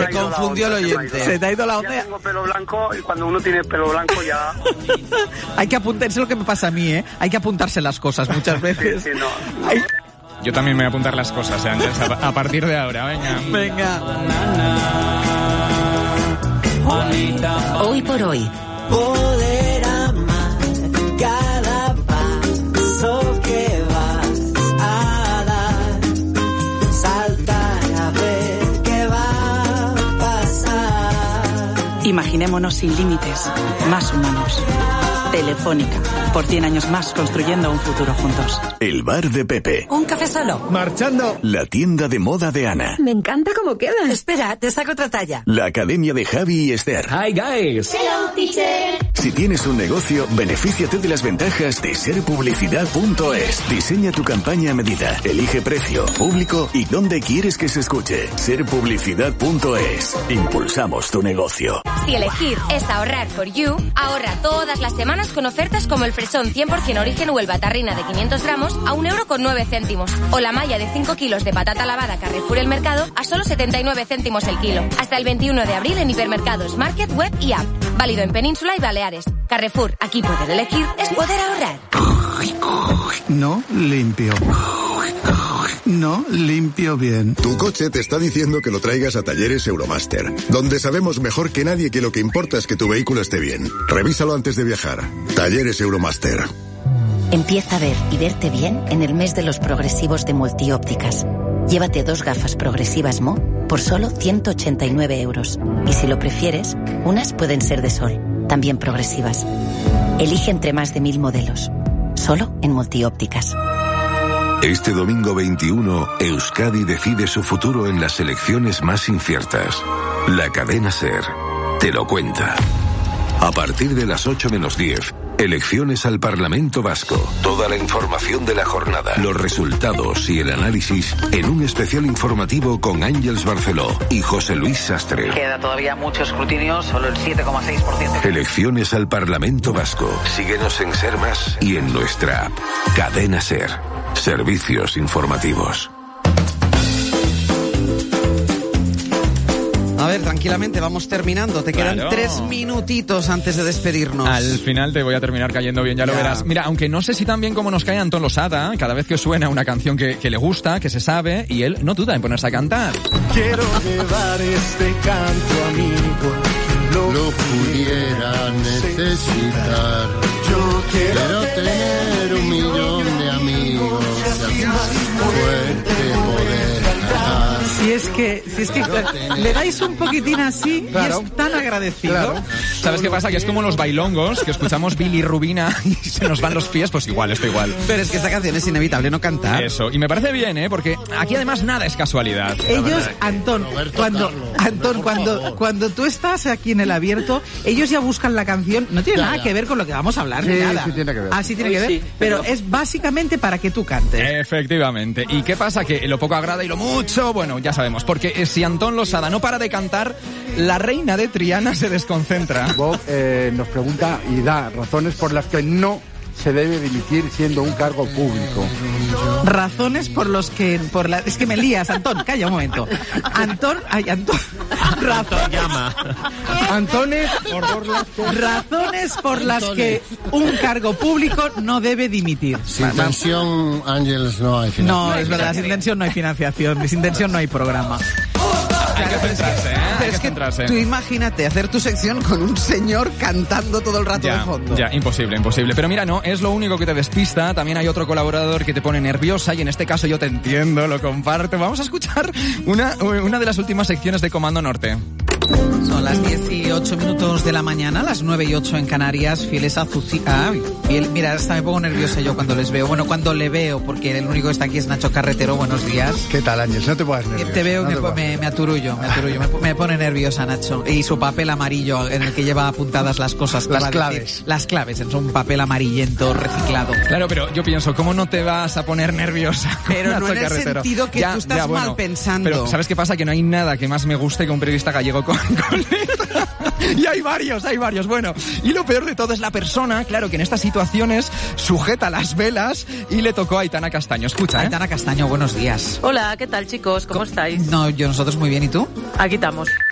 Se confundió el oyente. Se te ha ido la Ya onda. tengo pelo blanco y cuando uno tiene pelo blanco ya... Hay que apuntarse lo que me pasa a mí, ¿eh? Hay que apuntarse las cosas muchas veces. Sí, no. Ay, Yo también me voy a apuntar las cosas, Ángels, a partir de ahora, venga. venga. Hoy por hoy. Poder amar cada paso que vas a dar, saltar a ver qué va a pasar. Imaginémonos sin límites, más humanos. Telefónica, por 100 años más construyendo un futuro juntos. El bar de Pepe. ¿Un café solo? Marchando. La tienda de moda de Ana. Me encanta cómo queda. Espera, te saco otra talla. La academia de Javi y Esther. Hi guys. Hello, teacher. Si tienes un negocio, benefíciate de las ventajas de serpublicidad.es. Diseña tu campaña a medida. Elige precio, público y dónde quieres que se escuche. Serpublicidad.es. Impulsamos tu negocio. Si elegir es ahorrar for you, ahorra todas las semanas con ofertas como el fresón 100% origen Huelva tarrina de 500 gramos a 1,09 €, o la malla de 5 kilos de patata lavada Carrefour El Mercado a solo 79 céntimos el kilo. Hasta el 21 de abril en hipermercados, market, web y app. Válido en Península y Baleares. Carrefour, aquí poder elegir es poder ahorrar. No limpio. No limpio bien. Tu coche te está diciendo que lo traigas a Talleres Euromaster, donde sabemos mejor que nadie que lo que importa es que tu vehículo esté bien. Revísalo antes de viajar. Talleres Euromaster. Empieza a ver y verte bien en el mes de los progresivos de Multiópticas. Llévate 2 gafas progresivas Mo por solo 189 €. Y si lo prefieres, unas pueden ser de sol, también progresivas. Elige entre más de 1000 modelos. Solo en Multiópticas. Este domingo 21, Euskadi decide su futuro en las elecciones más inciertas. La cadena SER te lo cuenta. A partir de las 8 menos 10, elecciones al Parlamento Vasco. Toda la información de la jornada, los resultados y el análisis en un especial informativo con Ángels Barceló y José Luis Sastre. Queda todavía mucho escrutinio, solo el 7,6%. Elecciones al Parlamento Vasco. Síguenos en Ser Más y en nuestra app. Cadena SER. Servicios informativos. A ver, tranquilamente, vamos terminando. Te quedan Claro. 3 minutitos antes de despedirnos. Al final te voy a terminar cayendo bien, ya lo verás. Mira, aunque no sé si tan bien como nos cae Antón Losada, cada vez que suena una canción que le gusta, que se sabe, y él no duda en ponerse a cantar. Quiero llevar este canto amigo, lo pudiera necesitar. Yo quiero tener 1 millón de amigos, fuerte poder cantar. Si es que le dais un poquitín así Claro. y es tan agradecido. Claro. ¿Sabes qué pasa? Que es como los bailongos, que escuchamos Billy Rubina y se nos van los pies, pues igual, esto igual. Pero es que esta canción es inevitable no cantar. Eso, y me parece bien, ¿eh? Porque aquí además nada es casualidad. Ellos, Antón, cuando tú estás aquí en el abierto, ellos ya buscan la canción, no tiene nada que ver con lo que vamos a hablar, ni nada. Sí tiene que ver. Ah, sí tiene que ver, pero es básicamente para que tú cantes. Efectivamente. ¿Y qué pasa? Que lo poco agrada y lo mucho, bueno, ya sabemos. Porque si Antón Losada no para de cantar, la reina de Triana se desconcentra. Bob nos pregunta y da razones por las que no se debe dimitir siendo un cargo público. Razones por los que... Es que me lías, Antón, calla un momento. Antón... Razones por las que un cargo público no debe dimitir. Sin tensión, Ángels, no hay financiación. No, es verdad, sin tensión no hay financiación, sin tensión no hay programa. Hay que centrarse, ¿eh? Hay que centrarse. Tú imagínate hacer tu sección con un señor cantando todo el rato de fondo. Ya, imposible. Pero mira, no, es lo único que te despista. También hay otro colaborador que te pone nerviosa y en este caso yo te entiendo, lo comparto. Vamos a escuchar una de las últimas secciones de Comando Norte. Son las 18 minutos de la mañana, las 9:08 en Canarias, fieles a mira, hasta me pongo nerviosa yo cuando les veo. Bueno, cuando le veo, porque el único que está aquí es Nacho Carretero. Buenos días. ¿Qué tal, Ángel? No te pongas nervioso. Te veo, me aturullo. Me pone nerviosa, Nacho. Y su papel amarillo en el que lleva apuntadas las cosas. Las claves. Las claves, en un papel amarillento reciclado. Claro, pero yo pienso, ¿cómo no te vas a poner nerviosa? Pero no en el Carretero? sentido que tú estás mal pensando. Pero ¿sabes qué pasa? Que no hay nada que más me guste que un periodista gallego con letra. Y hay varios. Bueno, y lo peor de todo es la persona, claro, que en estas situaciones sujeta las velas y le tocó a Aitana Castaño. Escucha, Aitana Castaño, buenos días. Hola, ¿qué tal, chicos? ¿Cómo estáis? No, nosotros muy bien, ¿y tú? Aquí estamos.